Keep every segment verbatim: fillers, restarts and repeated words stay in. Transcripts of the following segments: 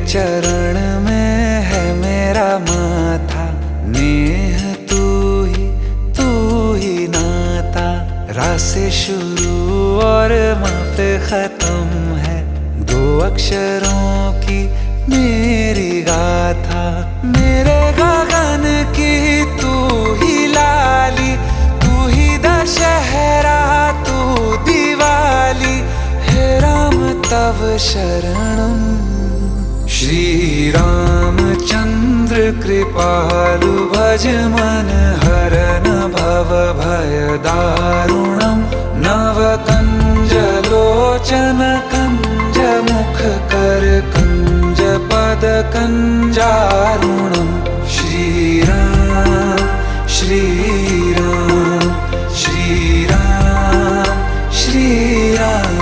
चरण में है मेरा माथा, नेह तू ही तू ही नाता। रा से शुरू और मा पे खत्म है, दो अक्षरों की मेरी गाथा। मेरे गगन की तू ही लाली, तू ही दशहरा तू दिवाली। हे राम तव शरणम। श्री रामचंद्र कृपालु भज मन हरन भव भय दारुणम। नव कंज लोचन कंज मुख कर कंज पद कंजारुणम। श्री राम श्री राम श्री राम श्री राम।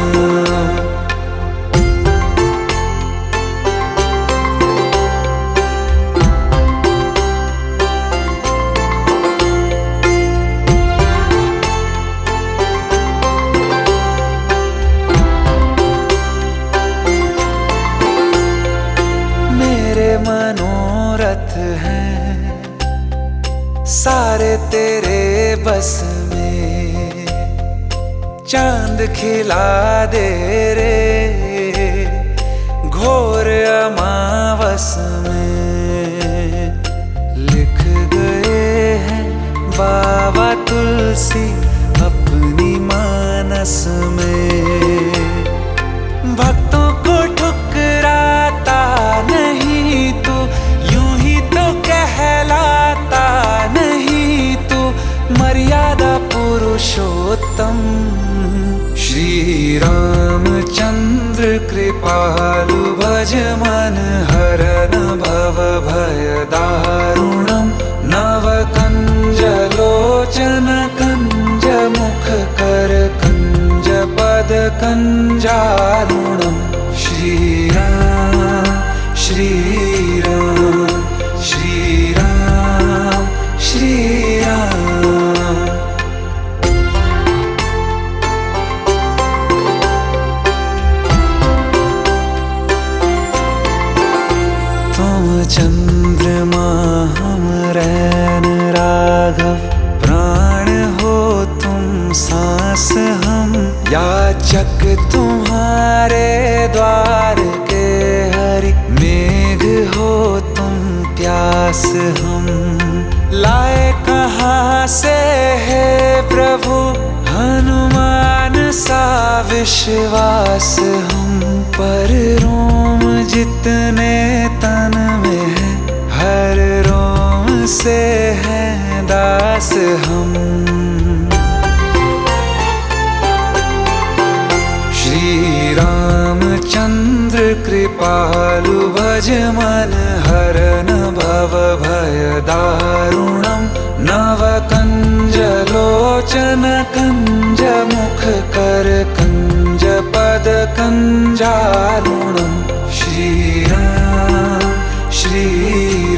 मनोरथ हैं सारे तेरे बस में, चांद खिला दे रे घोर अमावस में। लिख गए हैं बाबा तुलसी अपनी मानस में। भक्तों को ठुकराता नहीं तू, यूं ही तो कहलाता नहीं तू। मर्यादा पुरुषोत्तम। श्री रामचंद्र कृपालु भज मन हरन भव भय दारुणम। नव कंज लोचन कंज मुख कर कंज पद कंजारुणम। श्री राम श्री राम श्री राम श्री राम। तुम चंद्रमा हम रैन राघव, प्राण हो तुम सांस हम। याचक तुम्हारे द्वार के हरि, मेघ हो तुम प्यास हम। लाए कहाँ से है प्रभु हनुमान सा विश्वास हम। पर रोम जितने तन में है, हर रोम से है दास हम। श्री रामचंद्र कृपालु भज मन हरन भव भय दारुणम। नव कंज लोचन कंज मुख कर कंज पद कंजारुणम। श्री राम श्री